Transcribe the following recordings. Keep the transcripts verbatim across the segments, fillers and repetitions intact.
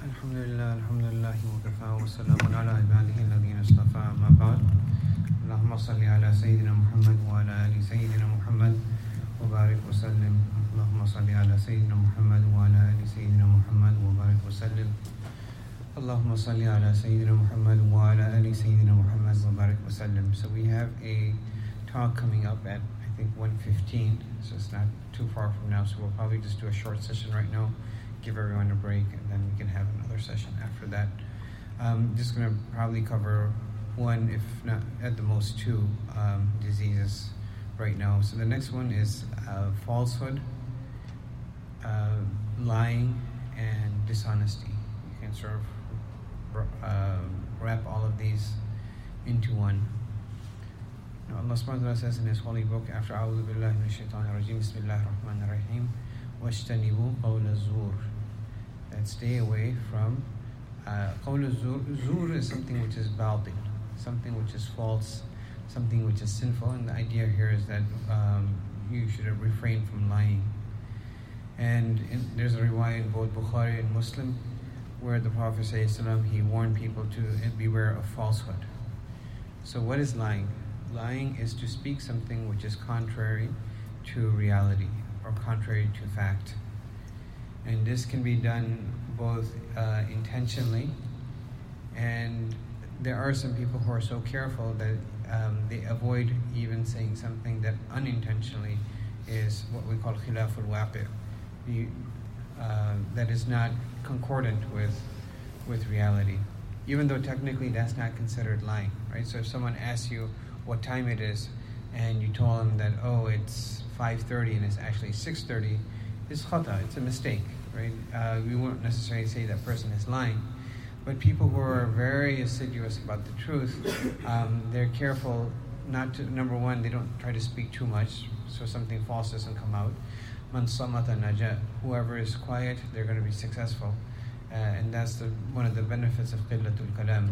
الحمد لله الحمد لله وكفى وسلام على عباده الذين اصطفى أما بعد اللهم صل على سيدنا محمد وعلى آل سيدنا محمد وبارك وسلم اللهم صل على سيدنا محمد وعلى آل سيدنا محمد وبارك وسلم اللهم صل على سيدنا محمد وعلى آل سيدنا محمد وبارك وسلم. So we have a talk coming up at I think one fifteen, so it's not too far from now, so we'll probably just do a short session right now, give everyone a break, and then we can have another session after that. Um, just going to probably cover one, if not at the most two, um, diseases right now. So the next one is uh, falsehood, uh, lying, and dishonesty. You can sort of uh, wrap all of these into one. Now Allah subhanahu wa ta'ala says in His holy book, after A'udhu billahi minash shaitanir rajim, Bismillahir Rahmanir Rahim, وَاجْتَنِبُوا قَوْلَ الزُّورِ, that stay away from uh, قَوْلَ الزُّورِ. Zur is something which is batil, something which is false, something which is sinful, and the idea here is that um, you should refrain from lying. And in, there's a riwayah in both Bukhari and Muslim where the Prophet ﷺ, he warned people to beware of falsehood. So what is lying? Lying is to speak something which is contrary to reality or contrary to fact. And this can be done both uh, intentionally, and there are some people who are so careful that um, they avoid even saying something that unintentionally is what we call khilaful waqi', uh, that is not concordant with with reality, even though technically that's not considered lying, right? So if someone asks you what time it is, and you told them that, oh, it's five thirty and it's actually six thirty, it's khata, it's a mistake, right? Uh, we won't necessarily say that person is lying. But people who are very assiduous about the truth, um, they're careful not to, number one, they don't try to speak too much, so something false doesn't come out. Man samata najat, whoever is quiet, they're going to be successful. Uh, and that's the, one of the benefits of qillatul kalam.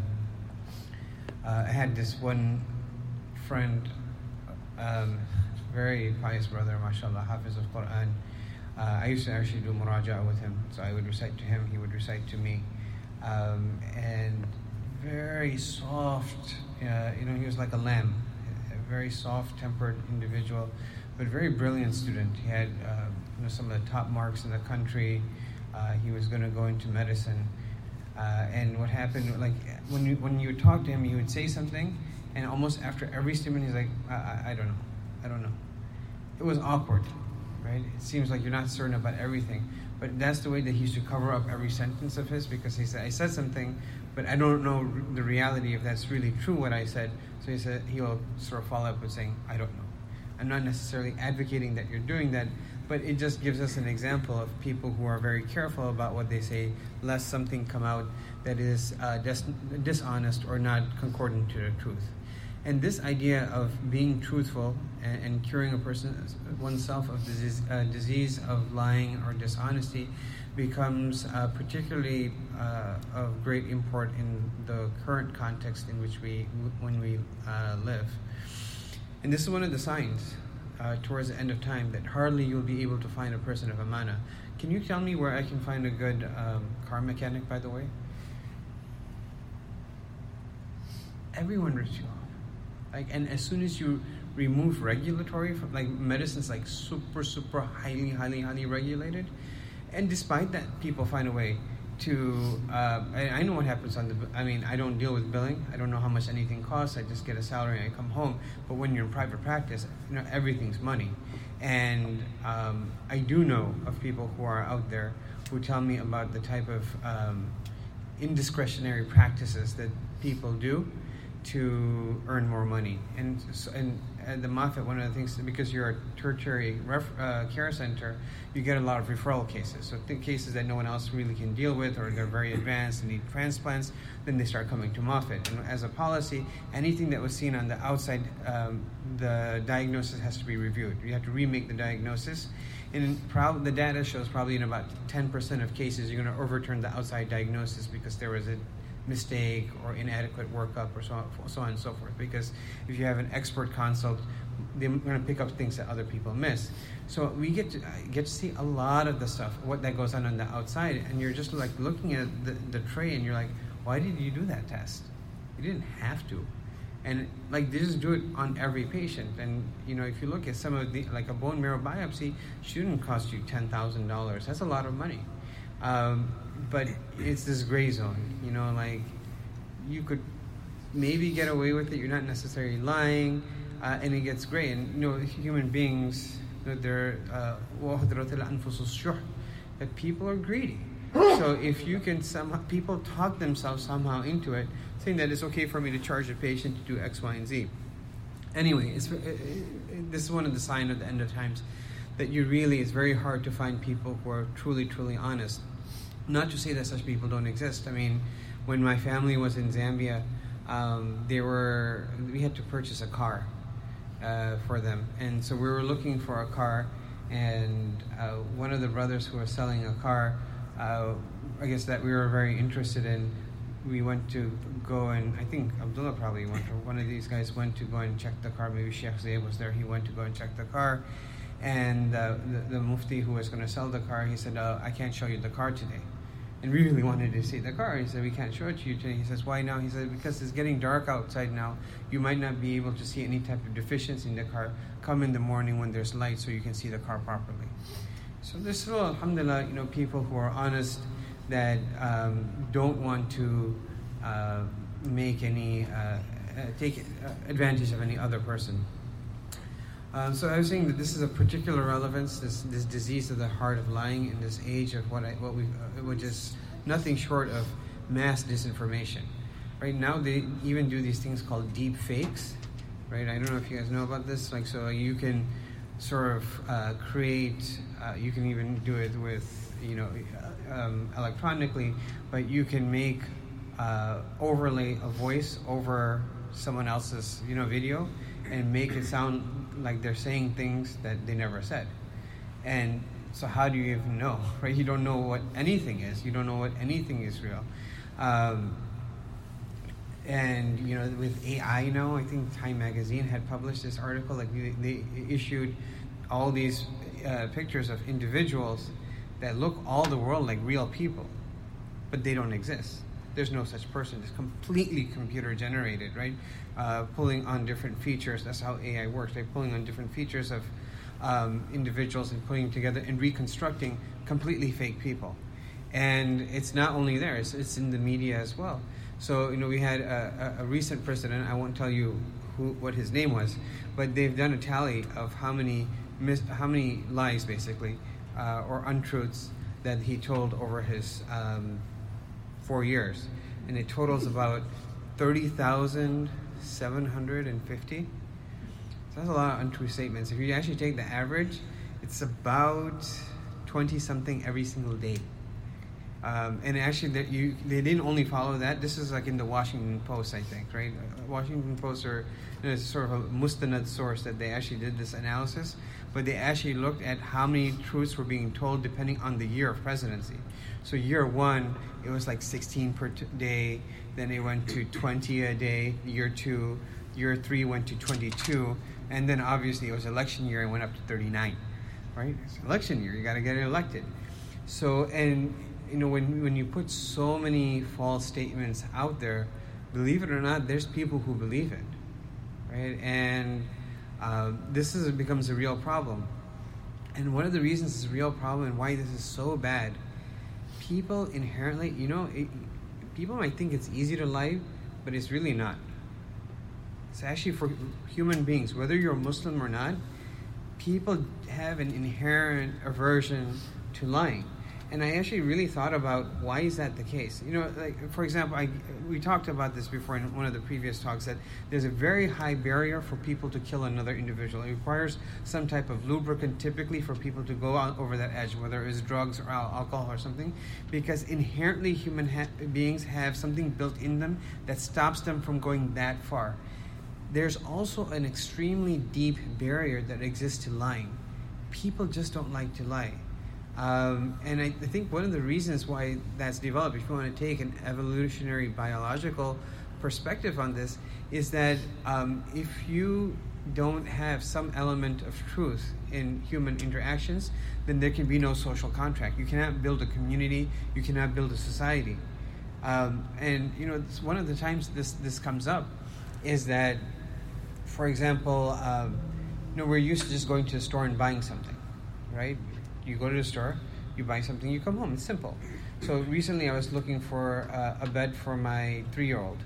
Uh, I had this one friend, um, very pious brother, mashallah, hafiz of Quran. Uh, I used to actually do muraja'a with him, so I would recite to him, he would recite to me. Um, and very soft, uh, you know, he was like a lamb, a very soft-tempered individual, but very brilliant student. He had uh, you know, some of the top marks in the country. Uh, he was going to go into medicine. Uh, and what happened, like when you when you would talk to him, he would say something, and almost after every statement, he's like, I, I, I don't know, I don't know. It was awkward, right? It seems like you're not certain about everything. But that's the way that he used to cover up every sentence of his, because he said, I said something, but I don't know the reality if that's really true what I said. So he said he'll sort of follow up with saying, I don't know. I'm not necessarily advocating that you're doing that, but it just gives us an example of people who are very careful about what they say, lest something come out that is uh, dis- dishonest or not concordant to the truth. And this idea of being truthful and, and curing a person, oneself of the disease, uh, disease of lying or dishonesty becomes uh, particularly uh, of great import in the current context in which we, when we uh, live. And this is one of the signs uh, towards the end of time that hardly you'll be able to find a person of amana. Can you tell me where I can find a good um, car mechanic, by the way? Everyone rips you off. Like, and as soon as you remove regulatory, from, like medicine's like super, super highly, highly, highly regulated, and despite that, people find a way to. Uh, I, I know what happens on the. I mean, I don't deal with billing. I don't know how much anything costs. I just get a salary and I come home. But when you're in private practice, you know everything's money, and um, I do know of people who are out there who tell me about the type of um, indiscretionary practices that people do to earn more money. And and at the Moffitt, one of the things, because you're a tertiary ref, uh, care center, you get a lot of referral cases. So the cases that no one else really can deal with, or they're very advanced and need transplants, then they start coming to Moffitt. And as a policy, anything that was seen on the outside, um, the diagnosis has to be reviewed. You have to remake the diagnosis. And prob- the data shows probably in about ten percent of cases, you're going to overturn the outside diagnosis because there was a mistake or inadequate workup or so on, so on and so forth. Because if you have an expert consult they're going to pick up things that other people miss. So we get to get to see a lot of the stuff, what that goes on on the outside, and you're just like looking at the, the tray, and you're like, why did you do that test? You didn't have to. And like they just do it on every patient. And you know, if you look at some of the, like a bone marrow biopsy, shouldn't cost you ten thousand dollars. That's a lot of money. Um, but it's this gray zone. You know, like you could maybe get away with it. You're not necessarily lying, uh, and it gets gray. And you know, human beings, they're uh, that people are greedy. So if you can somehow, people talk themselves somehow into it, saying that it's okay for me to charge a patient to do X, Y, and Z. Anyway, it's, it, it, this is one of the signs of the end of times, that you really, it's very hard to find people who are truly, truly honest. Not to say that such people don't exist. I mean, when my family was in Zambia, um, they were, we had to purchase a car uh, for them. And so we were looking for a car, and uh, one of the brothers who was selling a car, Uh, I guess that we were very interested in, we went to go and, I think Abdullah probably went, or one of these guys went to go and check the car, maybe Sheikh Zayd was there, he went to go and check the car, and uh, the, the mufti who was going to sell the car, he said, uh, I can't show you the car today. And we really wanted to see the car. He said, we can't show it to you today. He says, why now? He said, because it's getting dark outside now, you might not be able to see any type of deficiency in the car. Come in the morning when there's light so you can see the car properly. So there's still, alhamdulillah, you know, people who are honest, that um, don't want to uh, make any, uh, uh, take advantage of any other person. Um, so I was saying that this is a particular relevance, this this disease of the heart of lying in this age of what I, what we, uh, which is nothing short of mass disinformation. Right now they even do these things called deep fakes, right? I don't know if you guys know about this. Like, so you can sort of uh, create, uh, you can even do it with, you know, um, electronically, but you can make uh, overlay a voice over someone else's, you know, video, and make it sound like they're saying things that they never said. And so how do you even know, right? You don't know what anything is. You don't know what anything is real. Um, And, you know, with A I now, I think Time Magazine had published this article, like they, they issued all these uh, pictures of individuals that look all the world like real people, but they don't exist. There's no such person. It's completely computer generated, right? Uh, pulling on different features. That's how A I works. They're pulling on different features of um, individuals and putting together and reconstructing completely fake people. And it's not only there, it's, it's in the media as well. So, you know, we had a, a, a recent president, I won't tell you who, what his name was, but they've done a tally of how many mis- how many lies, basically, uh, or untruths that he told over his um, four years. And it totals about thirty thousand seven hundred fifty. So that's a lot of untrue statements. If you actually take the average, it's about twenty-something every single day. Um, and actually, that you they didn't only follow that. This is like in the Washington Post, I think, right? Washington Post are you know, sort of a mustanad source that they actually did this analysis, but they actually looked at how many truths were being told depending on the year of presidency. So year one, it was like sixteen per t- day. Then it went to twenty a day. Year two, year three went to twenty-two, and then obviously it was election year and went up to thirty-nine, right? It's election year, you got to get elected. So and. You know, when when you put so many false statements out there, believe it or not, there's people who believe it, right? And uh, this is becomes a real problem. And one of the reasons it's a real problem and why this is so bad, people inherently, you know, it, people might think it's easy to lie, but it's really not. It's actually for human beings, whether you're a Muslim or not, people have an inherent aversion to lying. And I actually really thought about why is that the case? You know, like for example, I we talked about this before in one of the previous talks, that there's a very high barrier for people to kill another individual. It requires some type of lubricant typically for people to go out over that edge, whether it's drugs or alcohol or something, because inherently human ha- beings have something built in them that stops them from going that far. There's also an extremely deep barrier that exists to lying. People just don't like to lie. Um, and I, I think one of the reasons why that's developed, if you want to take an evolutionary biological perspective on this, is that um, if you don't have some element of truth in human interactions, then there can be no social contract. You cannot build a community. You cannot build a society. Um, and, you know, one of the times this, this comes up is that, for example, um, you know, we're used to just going to the store and buying something, right? You go to the store, you buy something, you come home. It's simple. So recently I was looking for uh, a bed for my three-year-old.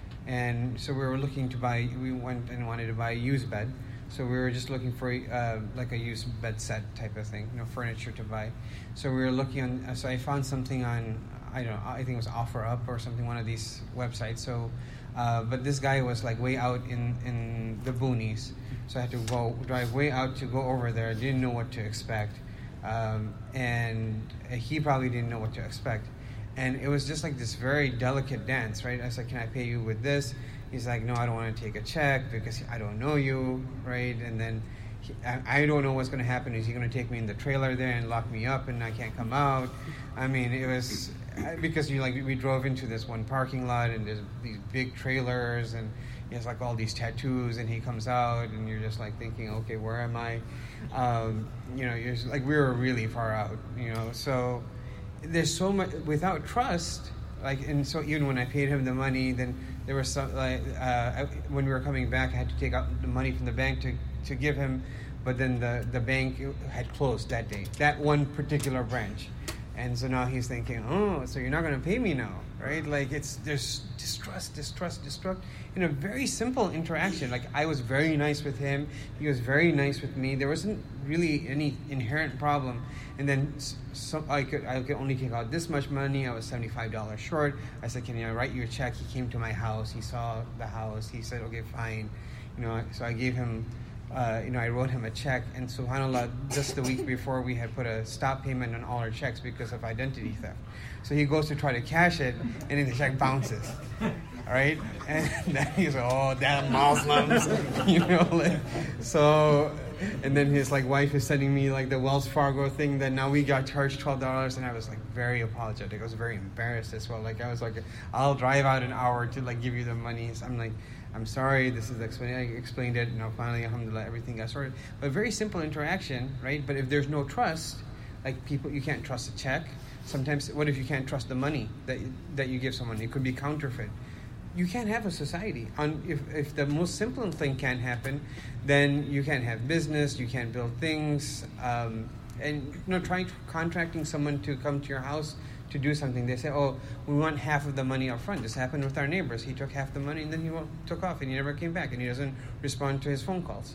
And so we were looking to buy, we went and wanted to buy a used bed. So we were just looking for uh, like a used bed set type of thing, you know, furniture to buy. So we were looking on, uh, so I found something on, I don't know, I think it was OfferUp or something, one of these websites. So, uh, but this guy was like way out in, in the boonies. So I had to go, drive way out to go over there. Didn't know what to expect. Um, and he probably didn't know what to expect. And it was just like this very delicate dance, right? I was like, can I pay you with this? He's like, no, I don't want to take a check because I don't know you, right? And then he, I, I don't know what's going to happen. Is he going to take me in the trailer there and lock me up and I can't come out? I mean, it was because you like we drove into this one parking lot and there's these big trailers and he has like all these tattoos and he comes out and you're just like thinking, okay, where am I? Um, you know, you're just, like we were really far out, you know, so. There's so much without trust, like, and so even when I paid him the money, then there was some like uh, I, when we were coming back, I had to take out the money from the bank to, to give him, but then the, the bank had closed that day, that one particular branch, and so now he's thinking, oh, so you're not going to pay me now, right? Like it's there's distrust, distrust, distrust in a very simple interaction. Like I was very nice with him, he was very nice with me. There wasn't really any inherent problem. And then so I could I could only take out this much money. I was seventy-five dollars short. I said, can I write you a check? He came to my house. He saw the house. He said, okay, fine. You know, so I gave him, uh, you know, I wrote him a check. And subhanAllah, just the week before, we had put a stop payment on all our checks because of identity theft. So he goes to try to cash it, and then the check bounces. All right? And then he's like, oh, damn Muslims. you know, like, so... And then his like wife is sending me like the Wells Fargo thing that now we got charged twelve dollars, and I was like very apologetic. I was very embarrassed as well. Like I was like, I'll drive out an hour to like give you the money. So I'm like, I'm sorry. This is the explanation. I explained it. You know, finally, alhamdulillah, everything got sorted. But very simple interaction, right? But if there's no trust, like people, you can't trust a check. Sometimes, what if you can't trust the money that that you give someone? It could be counterfeit. You can't have a society. On if, if the most simple thing can't happen, then you can't have business, you can't build things. Um, and you know, trying to, contracting someone to come to your house to do something, they say, oh, we want half of the money up front. This happened with our neighbors. He took half the money and then he took off and he never came back and he doesn't respond to his phone calls.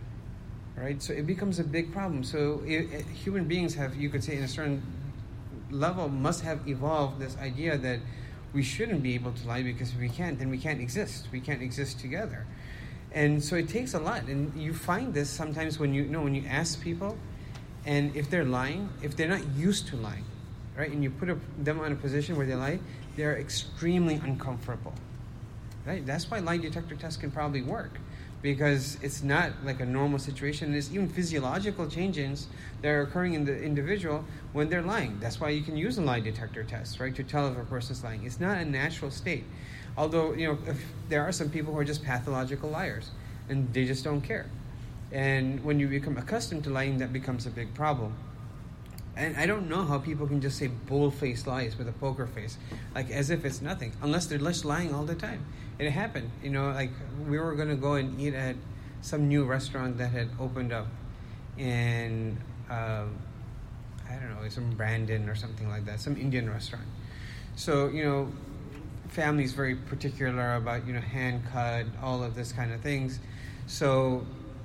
Right? So it becomes a big problem. So it, it, human beings have, you could say, in a certain level, must have evolved this idea that we shouldn't be able to lie, because if we can't, then we can't exist. We can't exist together. And so it takes a lot. And you find this sometimes when you, you know, when you ask people, and if they're lying, if they're not used to lying, right, and you put a, them in a position where they lie, they're extremely uncomfortable. Right? That's why lie detector tests can probably work, because it's not like a normal situation. There's even physiological changes that are occurring in the individual when they're lying. That's why you can use a lie detector test, right, to tell if a person's lying. It's not a natural state. Although, you know, if there are some people who are just pathological liars, and they just don't care. And when you become accustomed to lying, that becomes a big problem. And I don't know how people can just say bold-faced lies with a poker face, like as if it's nothing, unless they're just lying all the time. It happened, you know, like we were going to go and eat at some new restaurant that had opened up in, um, I don't know, some Brandon or something like that, some Indian restaurant. So, you know, family's very particular about, you know, hand cut, all of this kind of things. So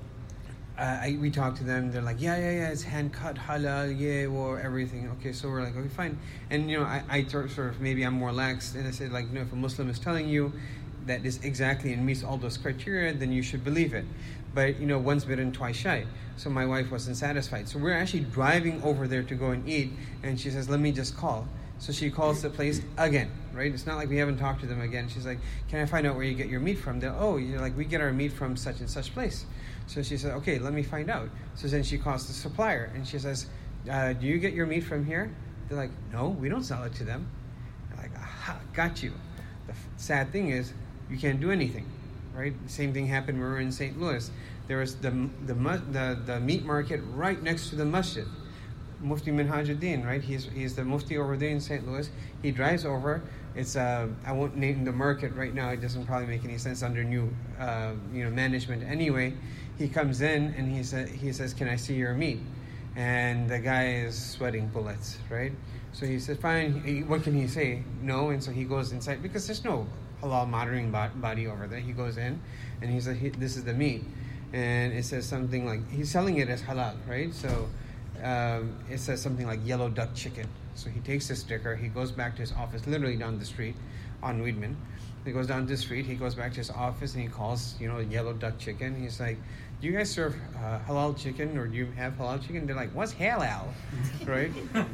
Uh, I, we talked to them. They're like, yeah, yeah, yeah, it's hand cut, halal, yeah, or everything. Okay, so we're like, okay, fine. And you know, I, I sort of maybe I'm more lax, and I said like, no, if a Muslim is telling you that is exactly and meets all those criteria, then you should believe it. But you know, once bitten, twice shy. So my wife wasn't satisfied. So we're actually driving over there to go and eat, and she says, let me just call. So she calls the place again, right? It's not like we haven't talked to them again. She's like, can I find out where you get your meat from? They're, oh, you're like, we get our meat from such and such place. So she said, okay, let me find out. So then she calls the supplier, and she says, uh, do you get your meat from here? They're like, no, we don't sell it to them. They're like, aha, got you. The f- sad thing is, you can't do anything, right? The same thing happened when we were in Saint Louis. there was the the the, the meat market right next to the masjid. Mufti Minhajuddin, right? He's he's the Mufti over there in Saint Louis. He drives over. It's uh, I won't name the market right now. It doesn't probably make any sense under new uh, you know management anyway. He comes in and he said he says, "Can I see your meat?" And the guy is sweating bullets, right? So he said, "Fine." He, what can he say? No. And so he goes inside because there's no halal monitoring body over there. He goes in and he said, "This is the meat," and it says something like he's selling it as halal, right? So. Um, it says something like yellow duck chicken. So he takes the sticker, he goes back to his office, literally down the street on Weidman. He goes down the street, he goes back to his office and he calls, you know, yellow duck chicken. He's like, "Do you guys serve uh, halal chicken or do you have halal chicken?" They're like, "What's halal?" Right?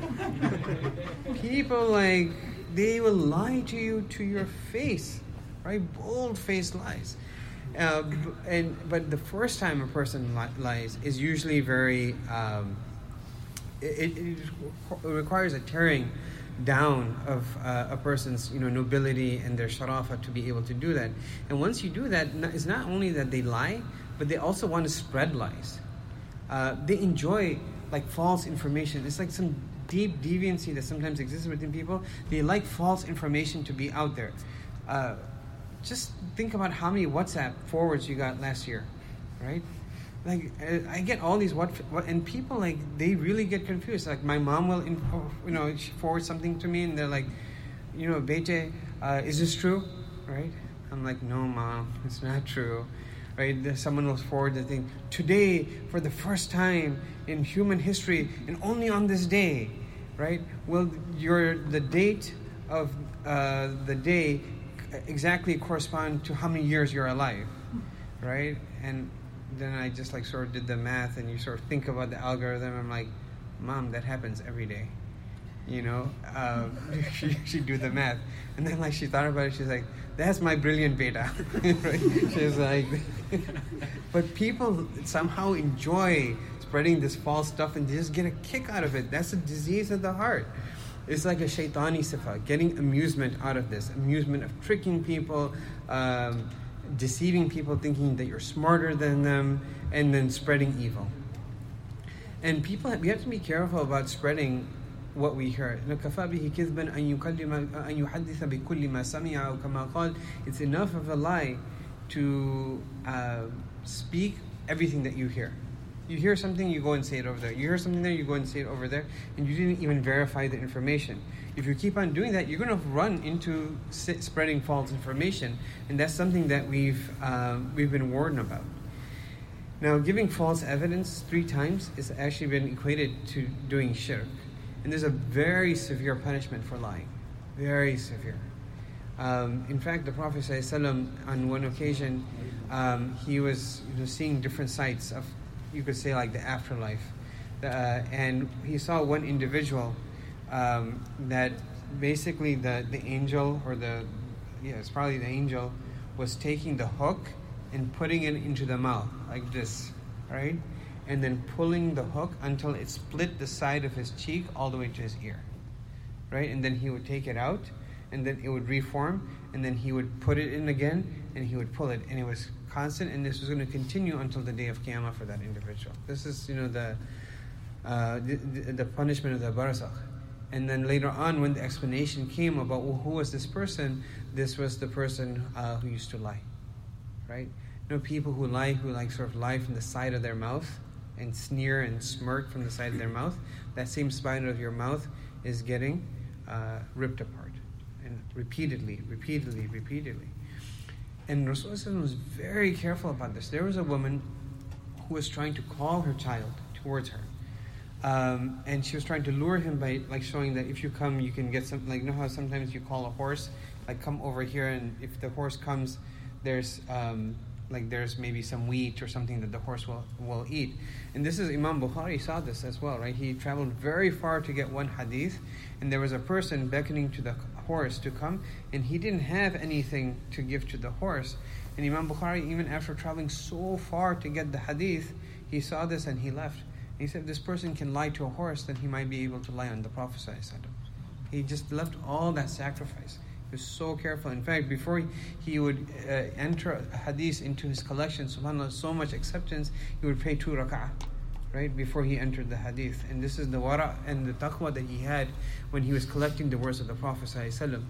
People like, they will lie to you to your face, right? Bold-faced lies. Uh, and But the first time a person li- lies is usually very... Um, It, it, it requires a tearing down of uh, a person's, you know, nobility and their sharafa to be able to do that. And once you do that, it's not only that they lie, but they also want to spread lies. Uh, they enjoy like false information. It's like some deep deviancy that sometimes exists within people. They like false information to be out there. Uh, just think about how many WhatsApp forwards you got last year, right? Like I get all these what, what and people like they really get confused. Like my mom will, you know, she forward something to me and they're like, you know, Bete, uh, is this true? Right? I'm like, no, mom, it's not true. Right? Someone will forward the thing today for the first time in human history and only on this day, right? Well, your the date of uh, the day exactly correspond to how many years you're alive, right? And then I just like sort of did the math and you sort of think about the algorithm. I'm like, Mom, that happens every day. You know, uh, she she do the math. And then like she thought about it. She's like, that's my brilliant beta. Right? She's like, but people somehow enjoy spreading this false stuff and they just get a kick out of it. That's a disease of the heart. It's like a shaitani sifa, getting amusement out of this. Amusement of tricking people, um, deceiving people, thinking that you're smarter than them, and then spreading evil. And people, we have to be careful about spreading what we hear. It's enough of a lie to uh, speak everything that you hear. You hear something, you go and say it over there. You hear something there, you go and say it over there, and you didn't even verify the information. If you keep on doing that, you're going to run into spreading false information, and that's something that we've uh, we've been warned about. Now, giving false evidence three times has actually been equated to doing shirk, and there's a very severe punishment for lying, very severe. Um, in fact, the Prophet ﷺ, on one occasion, um, he was you know, seeing different sights of, you could say, like the afterlife. Uh, and he saw one individual um, that basically the, the angel, or the, yeah, it's probably the angel, was taking the hook and putting it into the mouth, like this, right? And then pulling the hook until it split the side of his cheek all the way to his ear, right? And then he would take it out, and then it would reform, and then he would put it in again, and he would pull it, and it was constant, and this was going to continue until the day of Qiyamah for that individual. This is, you know, the uh, the, the, the punishment of the barzakh. And then later on, when the explanation came about, well, who was this person, this was the person uh, who used to lie, right? You know, people who lie, who like sort of lie from the side of their mouth and sneer and smirk from the side of their mouth, that same spine of your mouth is getting uh, ripped apart, and repeatedly, repeatedly, repeatedly. And Rasulullah was very careful about this. There was a woman who was trying to call her child towards her. Um, and she was trying to lure him by like showing that if you come, you can get something. Like, you know how sometimes you call a horse, like come over here, and if the horse comes, there's um, like there's maybe some wheat or something that the horse will, will eat. And this is Imam Bukhari saw this as well, right? He traveled very far to get one hadith, and there was a person beckoning to the horse to come, and he didn't have anything to give to the horse. And Imam Bukhari, even after traveling so far to get the hadith, he saw this and he left. He said, if this person can lie to a horse, then he might be able to lie on the Prophet ﷺ. He just left all that sacrifice. He was so careful. In fact, before he, he would uh, enter a hadith into his collection, subhanAllah, so much acceptance, he would pray two rak'ah, right, before he entered the hadith. And this is the wara and the taqwa that he had when he was collecting the words of the Prophet ﷺ.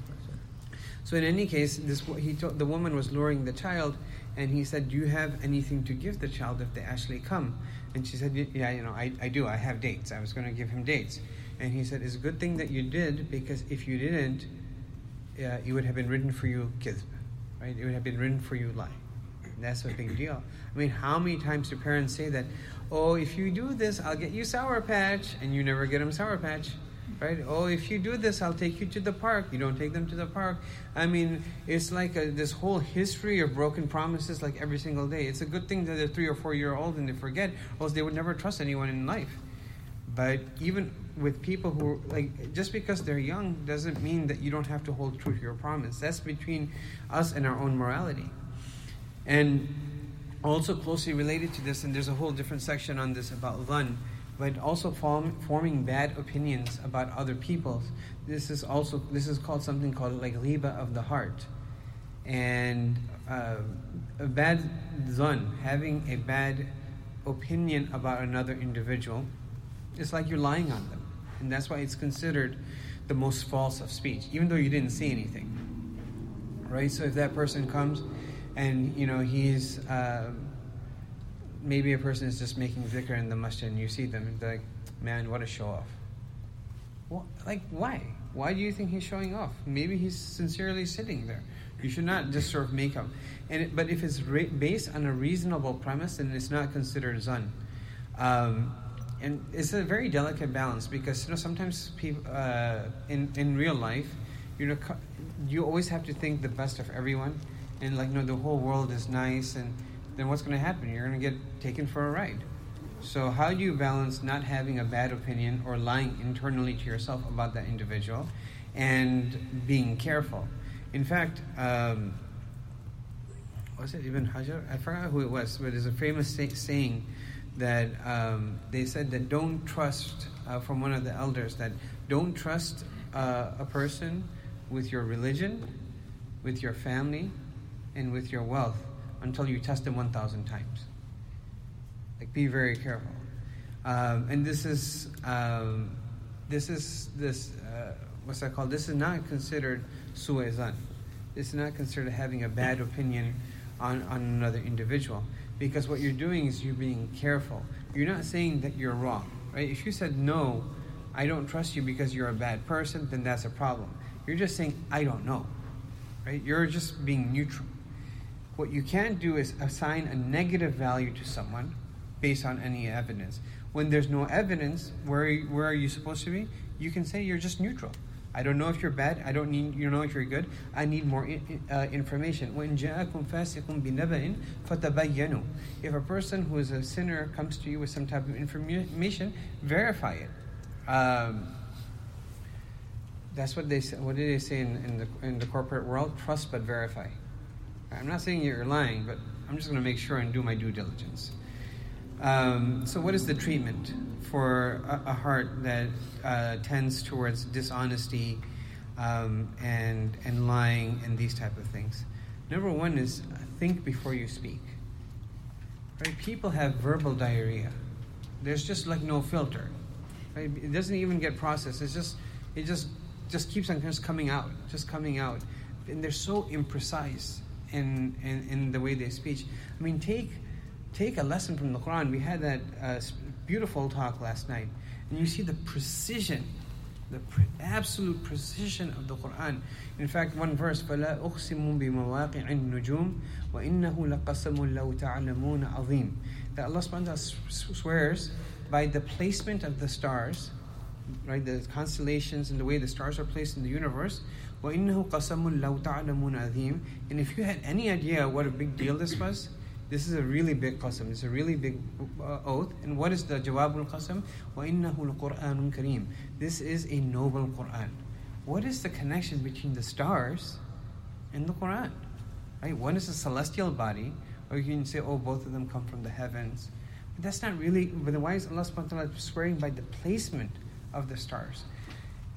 So in any case, this he told, the woman was luring the child, and he said, do you have anything to give the child if they actually come? And she said, yeah, you know, I, I do. I have dates. I was going to give him dates. And he said, it's a good thing that you did, because if you didn't, uh, it would have been written for you kidhb, right? It would have been written for you lie. That's a big deal. I mean, how many times do parents say that, oh, if you do this, I'll get you Sour Patch, and you never get them Sour Patch, right? Oh, if you do this, I'll take you to the park. You don't take them to the park. I mean, it's like a, this whole history of broken promises like every single day. It's a good thing that they're three or four year old and they forget, or else they would never trust anyone in life. But even with people who, like, just because they're young doesn't mean that you don't have to hold true to your promise. That's between us and our own morality. And also closely related to this, and there's a whole different section on this about dhann, but also form, forming bad opinions about other people. This is also this is called something called like ghiba of the heart. And uh, a bad dhann, having a bad opinion about another individual, it's like you're lying on them. And that's why it's considered the most false of speech, even though you didn't say anything. Right? So if that person comes and, you know, he's, uh, maybe a person is just making dhikr in the masjid and you see them, and they're like, man, what a show off. Well, like, why? Why do you think he's showing off? Maybe he's sincerely sitting there. You should not just sort of make up. And it, but if it's re- based on a reasonable premise, then it's not considered dhann. Um, And it's a very delicate balance, because, you know, sometimes people uh, in in real life, you know, you always have to think the best of everyone, and like, you know, the whole world is nice, and then what's going to happen? You're going to get taken for a ride. So how do you balance not having a bad opinion or lying internally to yourself about that individual, and being careful? In fact, um, was it Ibn Hajar? I forgot who it was, but there's a famous say- saying. that um, they said that don't trust, uh, from one of the elders, that don't trust uh, a person with your religion, with your family, and with your wealth until you test them one thousand times. Like, be very careful. Um, and this is, um, this is, this, uh, what's that called? This is not considered su'e zan. This is not considered having a bad opinion on, on another individual. Because what you're doing is you're being careful. You're not saying that you're wrong, right? If you said, no, I don't trust you because you're a bad person, then that's a problem. You're just saying, I don't know, right? You're just being neutral. What you can't do is assign a negative value to someone based on any evidence. When there's no evidence, where, where are you supposed to be? You can say you're just neutral. I don't know if you're bad. I don't need you know if you're good. I need more in, uh, information. وَإِنْ جَاءَكُمْ فَاسِقٌ بِنَبَإٍ فَتَبَيَّنُوا. If a person who is a sinner comes to you with some type of information, verify it. Um, that's what they say. What do they say in, in the in the corporate world? Trust but verify. I'm not saying you're lying, but I'm just going to make sure and do my due diligence. Um, so what is the treatment for a, a heart that uh, tends towards dishonesty um, and and lying and these type of things? Number one is think before you speak. Right? People have verbal diarrhea. There's just like no filter. Right? It doesn't even get processed. It's just it just just keeps on just coming out, just coming out, and they're so imprecise in in, in the way they speak. I mean, take. Take a lesson from the Quran. We had that uh, beautiful talk last night, and you see the precision, the pre- absolute precision of the Quran. In fact, one verse, فَلَا أُقْسِمُ بِمَوَاقِعِ النُّجُومِ وَإِنَّهُ لَقَسَمٌ لَوْ تَعْلَمُونَ عَظِيمٌ. That Allah subhanahu wa ta'ala swears by the placement of the stars, right, the constellations and the way the stars are placed in the universe. وَإِنَّهُ قَسَمٌ لَوْ تَعْلَمُونَ عَظِيمٌ. And if you had any idea what a big deal this was, this is a really big qasam. It's a really big uh, oath. And what is the jawabul qasam? وَإِنَّهُ لَقُرْآنٌ كَرِيمٌ. This is a noble Quran. What is the connection between the stars and the Quran? Right? One is a celestial body, or you can say, oh, both of them come from the heavens. But that's not really. But why is Allah subhanahu wa ta'ala swearing by the placement of the stars?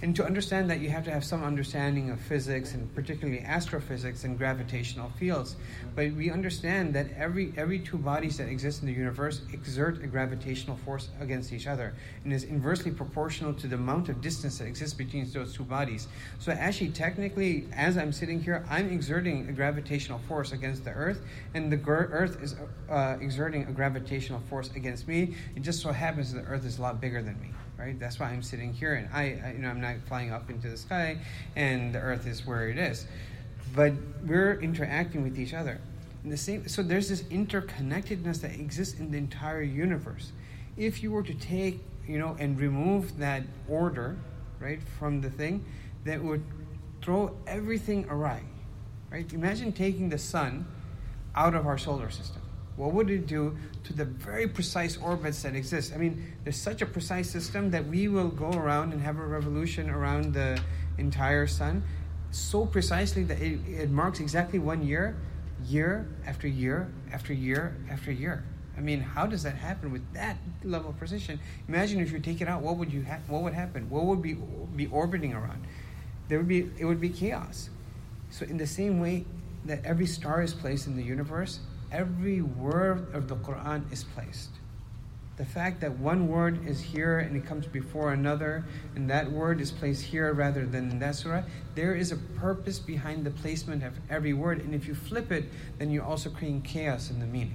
And to understand that, you have to have some understanding of physics, and particularly astrophysics and gravitational fields. But we understand that every every two bodies that exist in the universe exert a gravitational force against each other, and is inversely proportional to the amount of distance that exists between those two bodies. So actually, technically, as I'm sitting here, I'm exerting a gravitational force against the Earth, and the gr- Earth is uh, exerting a gravitational force against me. It just so happens that the Earth is a lot bigger than me. Right? That's why I'm sitting here, and I, I, you know, I'm not flying up into the sky, and the Earth is where it is. But we're interacting with each other. In the same, so there's this interconnectedness that exists in the entire universe. If you were to take, you know, and remove that order, right, from the thing, that would throw everything awry. Right? Imagine taking the sun out of our solar system. What would it do to the very precise orbits that exist? I mean, there's such a precise system that we will go around and have a revolution around the entire sun so precisely that it, it marks exactly one year, year after year after year after year. I mean, how does that happen with that level of precision? Imagine if you take it out, what would you ha- what would happen? What would be be orbiting around? There would be it would be chaos. So in the same way that every star is placed in the universe, every word of the Quran is placed. The fact that one word is here and it comes before another, and that word is placed here rather than in that surah, there is a purpose behind the placement of every word. And if you flip it, then you're also creating chaos in the meaning.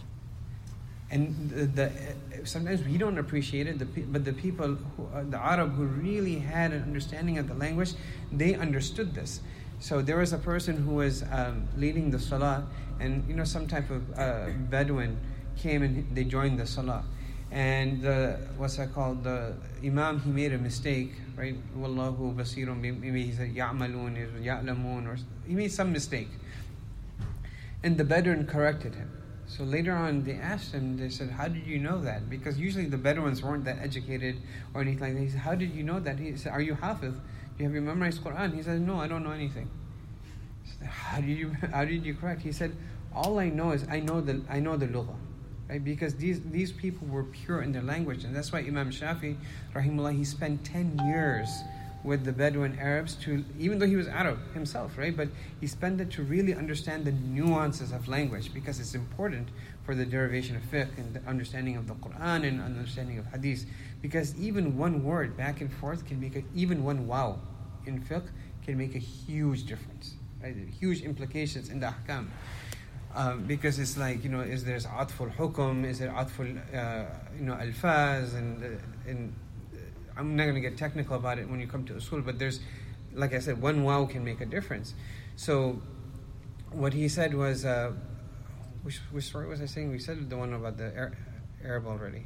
And the, the sometimes we don't appreciate it, the, but the people, who, uh, the Arab who really had an understanding of the language, they understood this. So there was a person who was um, leading the salah, and you know, some type of uh, Bedouin came and they joined the salah. And the, what's that called? The Imam, he made a mistake, right? Wallahu basirun, maybe he said ya'malun or ya'lamun, or he made some mistake. And the Bedouin corrected him. So later on, they asked him, they said, how did you know that? Because usually the Bedouins weren't that educated or anything like that. He said, how did you know that? He said, are you Hafiz? You have you memorized Quran? He said, no, I don't know anything. Said, how did you how did you correct? He said, all I know is I know the I know the lugha. Right? Because these these people were pure in their language, and that's why Imam Shafi, rahimahullah, he spent ten years with the Bedouin Arabs to, even though he was Arab himself, right? But he spent it to really understand the nuances of language, because it's important for the derivation of fiqh and the understanding of the Quran and understanding of hadith. Because even one word back and forth can make a, even one waw in fiqh can make a huge difference, right? Huge implications in the ahkam. Um, because it's like, you know, is there's atful hukum, is there atful, uh, you know, alfaz, and, uh, and I'm not going to get technical about it when you come to usul, but there's, like I said, one waw can make a difference. So what he said was, uh, which, which story was I saying? We said the one about the Arab already.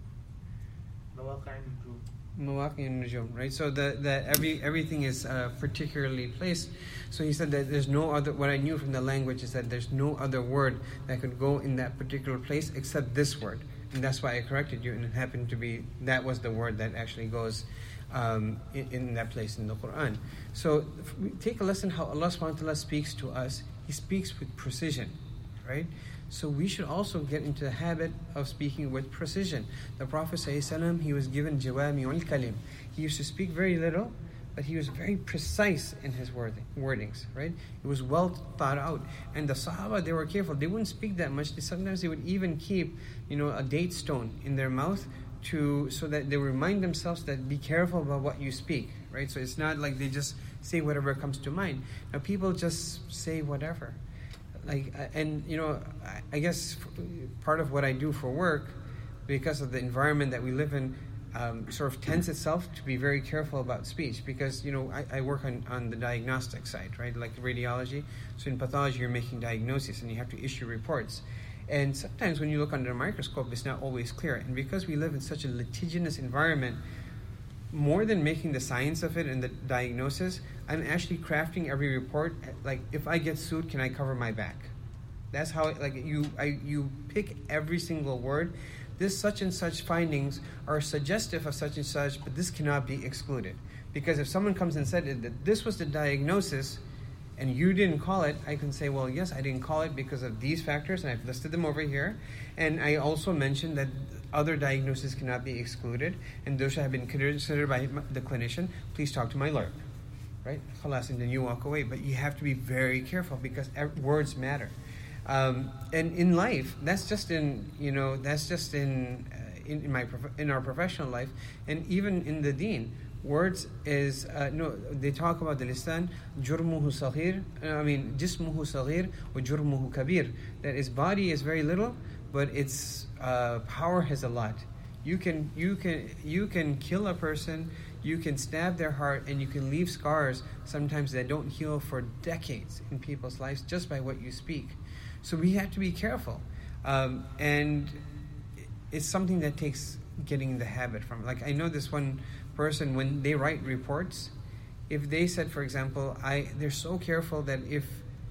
Mawaqi an-Nujum, right? So that that every everything is uh, particularly placed. So he said that there's no other. What I knew from the language is that there's no other word that could go in that particular place except this word, and that's why I corrected you. And it happened to be that was the word that actually goes um, in, in that place in the Quran. So we take a lesson how Allah subhanahu wa ta'ala speaks to us. He speaks with precision, right? So we should also get into the habit of speaking with precision. The Prophet ﷺ, he was given jawami'ul kalim. He used to speak very little, but he was very precise in his wording, wordings, right? It was well thought out. And the Sahaba, they were careful. They wouldn't speak that much. They, sometimes they would even keep, you know, a date stone in their mouth to so that they remind themselves that be careful about what you speak, right? So it's not like they just say whatever comes to mind. Now people just say whatever. Like, and you know, I guess part of what I do for work, because of the environment that we live in, um, sort of tends itself to be very careful about speech. Because you know, I, I work on, on the diagnostic side, right? Like radiology. So in pathology, you're making diagnoses and you have to issue reports. And sometimes when you look under a microscope, it's not always clear. And because we live in such a litigious environment, more than making the science of it and the diagnosis, I'm actually crafting every report. Like, if I get sued, can I cover my back? That's how, it, like, you I, you pick every single word. This such and such findings are suggestive of such and such, but this cannot be excluded. Because if someone comes and said that this was the diagnosis, and you didn't call it, I can say, well, yes, I didn't call it because of these factors, and I've listed them over here. And I also mentioned that other diagnoses cannot be excluded, and those have been considered by the clinician. Please talk to my lawyer, right? Khalas, and then you walk away. But you have to be very careful because words matter. Um, and in life, that's just in, you know, that's just in, uh, in, in my prof- in our professional life, and even in the deen. Words is, uh, no, they talk about the lisan, jurmuhu saghir, I mean, jismuhu saghir, wa jurmuhu kabir. That his body is very little, but its uh, power has a lot. You can, you can, you can kill a person, you can stab their heart, and you can leave scars sometimes that don't heal for decades in people's lives just by what you speak. So we have to be careful. Um, and it's something that takes getting the habit from. Like, I know this one person, when they write reports, if they said, for example, I they're so careful that if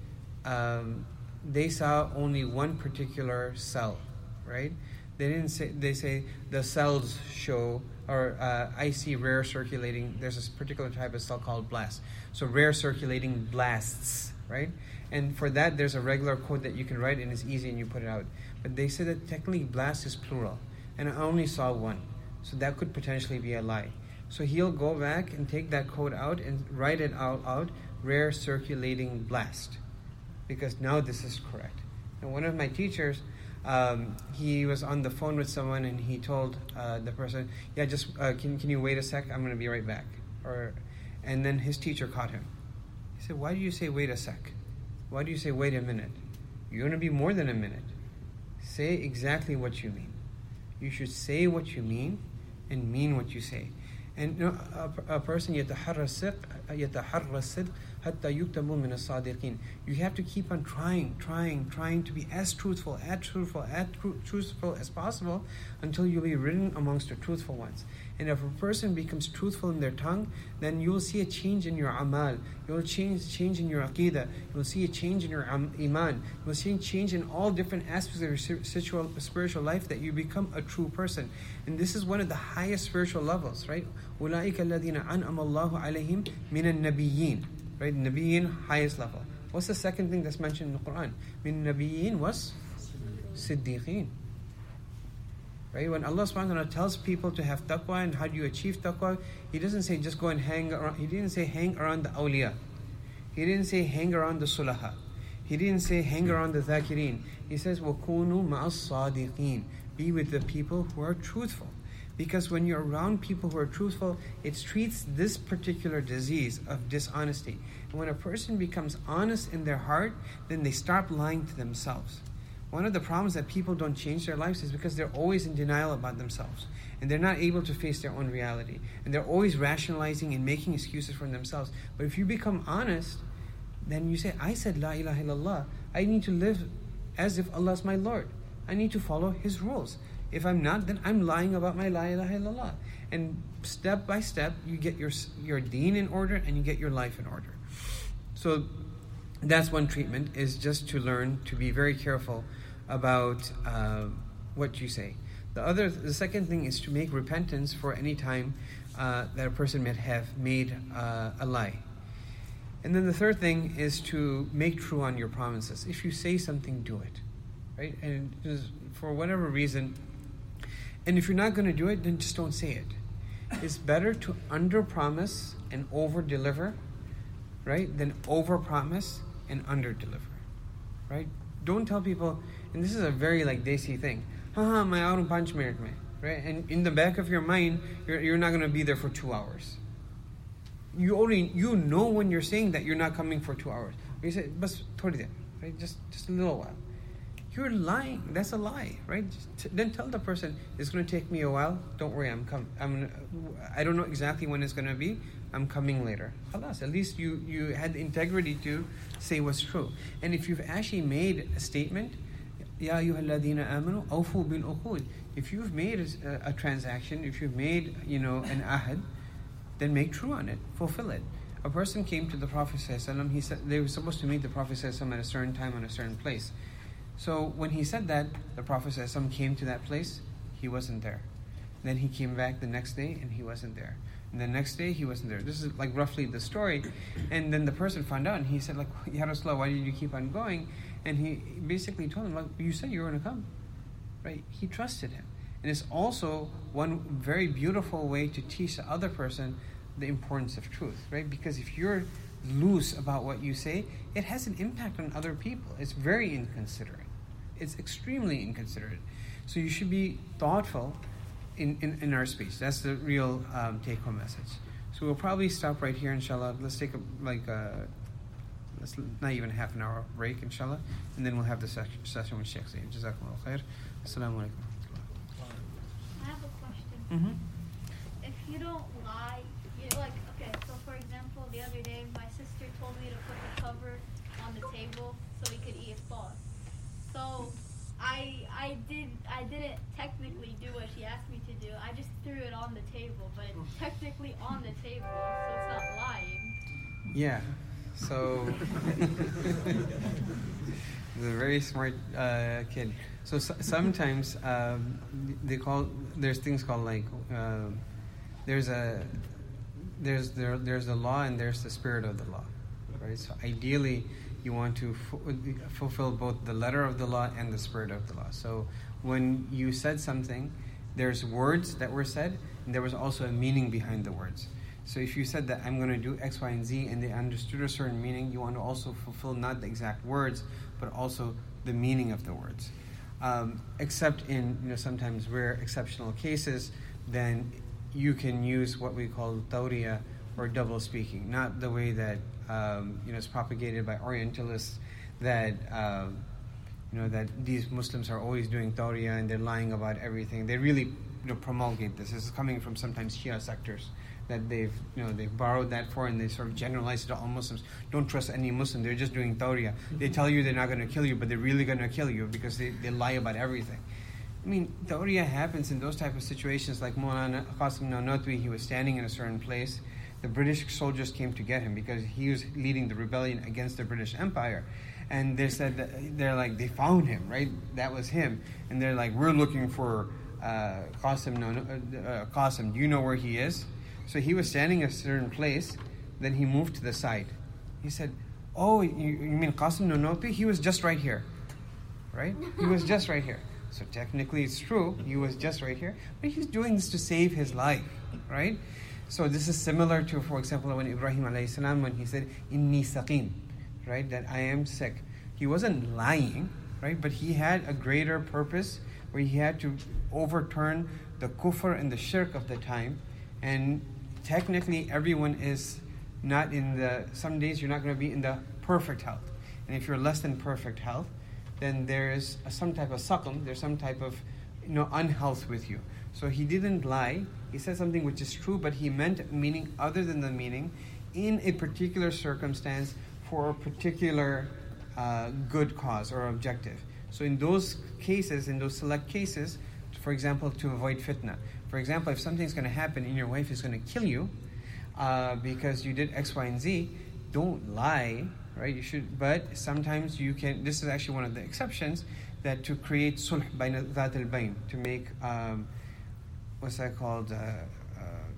um, they saw only one particular cell, right? They didn't say, they say the cells show, or uh, I see rare circulating, there's this particular type of cell called blast. So rare circulating blasts, right? And for that, there's a regular code that you can write, and it's easy, and you put it out. But they say that technically blast is plural, and I only saw one. So that could potentially be a lie. So he'll go back and take that code out and write it out, out rare circulating blast, because now this is correct. And one of my teachers, um, he was on the phone with someone, and he told uh, the person, yeah, just uh, can can you wait a sec? I'm going to be right back. Or, and then his teacher caught him. He said, why do you say wait a sec? Why do you say wait a minute? You're going to be more than a minute. Say exactly what you mean. You should say what you mean and mean what you say. And you know, a, a person يتحرى الصدق يتحرى الصدق حتى يكتب من الصادقين. You have to keep on trying, trying, trying to be as truthful, as truthful, as tru- truthful as possible until you'll be written amongst the truthful ones. And if a person becomes truthful in their tongue, then you'll see a change in your amal. You'll change change in your aqidah. You'll see a change in your am- iman. You'll see a change in all different aspects of your spiritual, spiritual life, that you become a true person. And this is one of the highest spiritual levels, right? أولئك الذين أنعم الله عليهم من النبيين. Right? Nabiyyin, highest level. What's the second thing that's mentioned in the Quran? Min Nabiyyin was Siddiqeen. Right? When Allah subhanahu wa ta'ala tells people to have taqwa and how do you achieve taqwa, He doesn't say just go and hang around. He didn't say hang around the awliya. He didn't say hang around the sulaha. He didn't say hang around the zakireen. He says وَكُونُوا مَعَ الصَّادِقِينَ. Be with the people who are truthful. Because when you're around people who are truthful, it treats this particular disease of dishonesty. And when a person becomes honest in their heart, then they stop lying to themselves. One of the problems that people don't change their lives is because they're always in denial about themselves. And they're not able to face their own reality. And they're always rationalizing and making excuses for themselves. But if you become honest, then you say, I said La ilaha illallah. I need to live as if Allah is my Lord. I need to follow His rules. If I'm not, then I'm lying about my La ilaha illallah. And step by step, you get your your deen in order and you get your life in order. So that's one treatment, is just to learn to be very careful about uh, what you say. The other, the second thing is to make repentance for any time uh, that a person might have made uh, a lie. And then the third thing is to make true on your promises. If you say something, do it. Right? And just for whatever reason, and if you're not going to do it, then just don't say it. It's better to under-promise and over-deliver, right, than over-promise and under-deliver, right? Don't tell people, and this is a very like desi thing, haha, may aurong punch merit me, right? And in the back of your mind, you're you're not going to be there for two hours. You already, you know when you're saying that you're not coming for two hours. You say, bas thodi der, right? Just just a little while. You're lying. That's a lie, right? T- then tell the person, it's going to take me a while. Don't worry, I'm coming. I'm. I don't know exactly when it's going to be. I'm coming later. Khalas. At least you you had the integrity to say what's true. And if you've actually made a statement, Ya ayyuhalladhina amanu awfu bil uqud. If you've made a, a transaction, if you've made you know an ahad, then make true on it. Fulfill it. A person came to the Prophet ﷺ. He said they were supposed to meet the Prophet ﷺ at a certain time on a certain place. So when he said that, the Prophet ﷺ came to that place, he wasn't there. Then he came back the next day and he wasn't there. And the next day he wasn't there. This is like roughly the story. And then the person found out and he said, like, Ya Rasulullah, why did you keep on going? And he basically told him, like, you said you were going to come. Right? He trusted him. And it's also one very beautiful way to teach the other person the importance of truth, right? Because if you're loose about what you say, it has an impact on other people. It's very inconsiderate. It's extremely inconsiderate. So you should be thoughtful in, in, in our speech. That's the real um, take-home message. So we'll probably stop right here, inshallah. Let's take a, like a, let's not even half an hour break, inshallah, and then we'll have the session, session with Sheikh Zayd. Jazakumullah khair. Assalamu alaikum. I have a question. Mm-hmm. If you don't lie, you know, like, okay, so for example, the other day, my sister told me to put the cover on the table so we could eat iftar. So I I did I didn't technically do what she asked me to do. I just threw it on the table, but it's technically on the table, so it's not lying. Yeah. So he's a very smart uh, kid. So, so sometimes um, they call there's things called like uh, there's a there's there there's the law and there's the spirit of the law, right? So ideally, you want to fu- fulfill both the letter of the law and the spirit of the law. So when you said something, there's words that were said, and there was also a meaning behind the words. So if you said that I'm going to do X, Y, and Z, and they understood a certain meaning, you want to also fulfill not the exact words, but also the meaning of the words. Um, except in, you know, sometimes rare exceptional cases, then you can use what we call tawriya, or double speaking, not the way that um, you know is propagated by Orientalists, that um, you know that these Muslims are always doing tawriya and they're lying about everything. They really, you know, promulgate this. This is coming from sometimes Shia sectors that they've you know they've borrowed that for, and they sort of generalize it to all Muslims. Don't trust any Muslim. They're just doing tawriya. They tell you they're not going to kill you, but they're really going to kill you because they, they lie about everything. I mean, tawriya happens in those type of situations, like Maulana Qasim Nanotwi. He was standing in a certain place. The British soldiers came to get him because he was leading the rebellion against the British Empire. And they said that they're like, they found him, right? That was him. And they're like, we're looking for uh, Qasim. No, uh, Qasim, do you know where he is? So he was standing in a certain place. Then he moved to the side. He said, oh, you, you mean Qasim Nanotwi? He was just right here, right? He was just right here. So technically it's true. He was just right here. But he's doing this to save his life, right? So this is similar to, for example, when Ibrahim alayhi salam, when he said, Inni saqim, right, that I am sick. He wasn't lying, right, but he had a greater purpose where he had to overturn the kufr and the shirk of the time. And technically everyone is not in the, some days you're not going to be in the perfect health. And if you're less than perfect health, then there is a, some type of saqam, there's some type of, you know, unhealth with you. So he didn't lie. He said something which is true, but he meant meaning other than the meaning in a particular circumstance for a particular uh, good cause or objective. So in those cases, in those select cases, for example, to avoid fitna. For example, if something's going to happen and your wife is going to kill you uh, because you did X, Y, and Z, don't lie, right? You should, but sometimes you can. This is actually one of the exceptions, that to create sulh bayna dhat al-bayn, to make um, what's that called, uh, uh,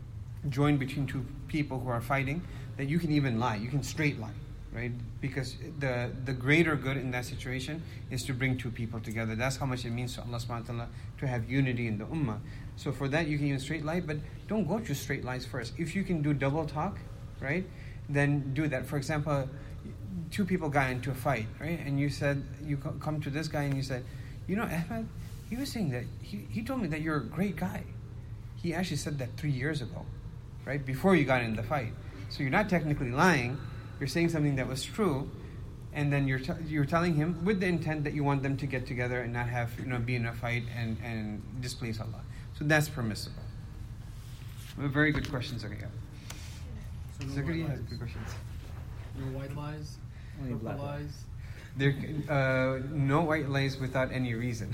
join between two people who are fighting, that you can even lie, you can straight lie, right? Because the the greater good in that situation is to bring two people together. That's how much it means to Allah subhanahu wa ta'ala to have unity in the ummah. So for that you can even straight lie, but don't go to straight lies first. If you can do double talk, right, then do that. For example, two people got into a fight, right, and you said, you come to this guy and you said, you know, Ahmed, he was saying that, he, he told me that you're a great guy. He actually said that three years ago, right? Before you got in the fight. So you're not technically lying. You're saying something that was true, and then you're t- you're telling him with the intent that you want them to get together and not have, you know, be in a fight and, and displease Allah. So that's permissible. Very good questions, Zakaria. So no Zakaria white has lies. good questions. No white lies. Only Purple black lies. lies. There, uh, no white lies without any reason.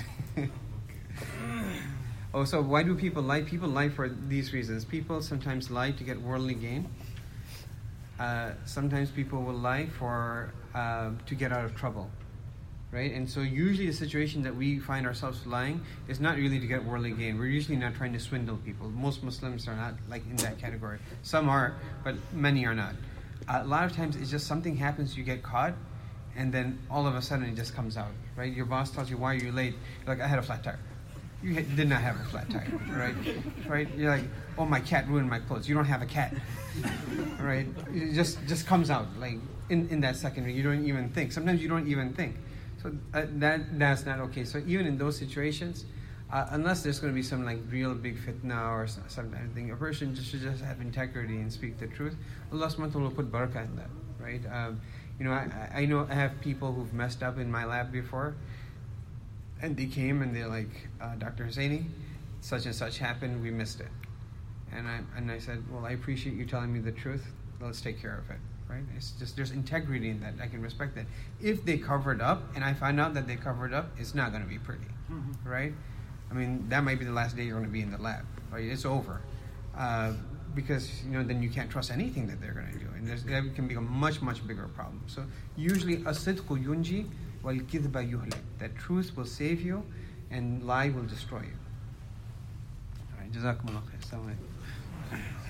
Oh, so why do people lie? People lie for these reasons. People sometimes lie to get worldly gain. Uh, sometimes people will lie for uh, to get out of trouble, right? And so usually the situation that we find ourselves lying is not really to get worldly gain. We're usually not trying to swindle people. Most Muslims are not like in that category. Some are, but many are not. Uh, a lot of times it's just something happens, you get caught, and then all of a sudden it just comes out, right? Your boss tells you, why are you late? You're like, I had a flat tire. You had, did not have a flat tire, right? Right? You're like, oh, my cat ruined my clothes. You don't have a cat, right? It just just comes out like in, in that second. You don't even think. Sometimes you don't even think. So uh, that that's not okay. So even in those situations, uh, unless there's going to be some like real big fitna or some, something, a person just should just have integrity and speak the truth. Allah subhanahu wa ta'ala will put barakah in that, right? Um, you know, I, I know I have people who've messed up in my lab before. And they came and they're like, uh, Doctor Husseini, such and such happened, we missed it. And I and I said, well, I appreciate you telling me the truth. Let's take care of it, right? It's just, there's integrity in that. I can respect that. If they covered up, and I find out that they covered up, it's not going to be pretty, mm-hmm. right? I mean, that might be the last day you're going to be in the lab, right? It's over. Uh, because, you know, then you can't trust anything that they're going to do. And there's, that can be a much, much bigger problem. So usually, as-sidqu yunji, wal-kidhba yuhlik. That truth will save you and lie will destroy you. All right, jazakumullah khair. Assalamu alaikum.